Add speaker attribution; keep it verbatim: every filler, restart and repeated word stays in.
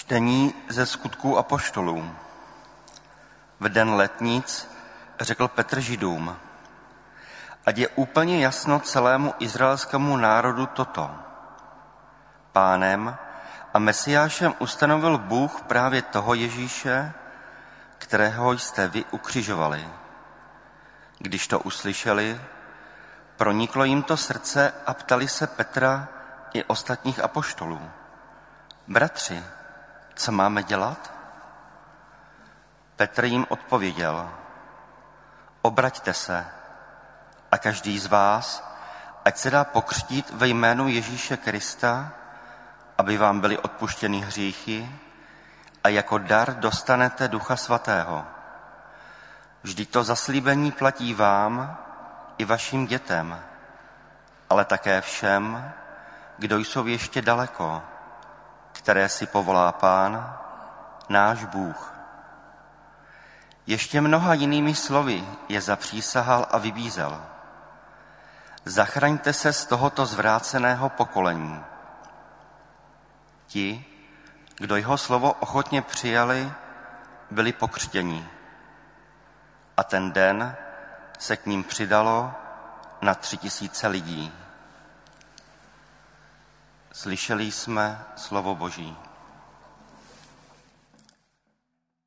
Speaker 1: Čtení ze Skutků apoštolů. V den letnic řekl Petr Židům: ať je úplně jasno celému izraelskému národu toto. Pánem a Mesiášem ustanovil Bůh právě toho Ježíše, kterého jste vy ukřižovali. Když to uslyšeli, proniklo jim to srdce a ptali se Petra i ostatních apoštolů: bratři, co máme dělat? Petr jim odpověděl: obraťte se a každý z vás, ať se dá pokřtít ve jménu Ježíše Krista, aby vám byly odpuštěny hříchy, a jako dar dostanete Ducha Svatého. Vždyť to zaslíbení platí vám i vašim dětem, ale také všem, kdo jsou ještě daleko, které si povolá Pán, náš Bůh. Ještě mnoha jinými slovy je zapřísahal a vybízel: zachraňte se z tohoto zvráceného pokolení. Ti, kdo jeho slovo ochotně přijali, byli pokřtěni. A ten den se k ním přidalo na tři tisíce lidí. Slyšeli jsme slovo Boží.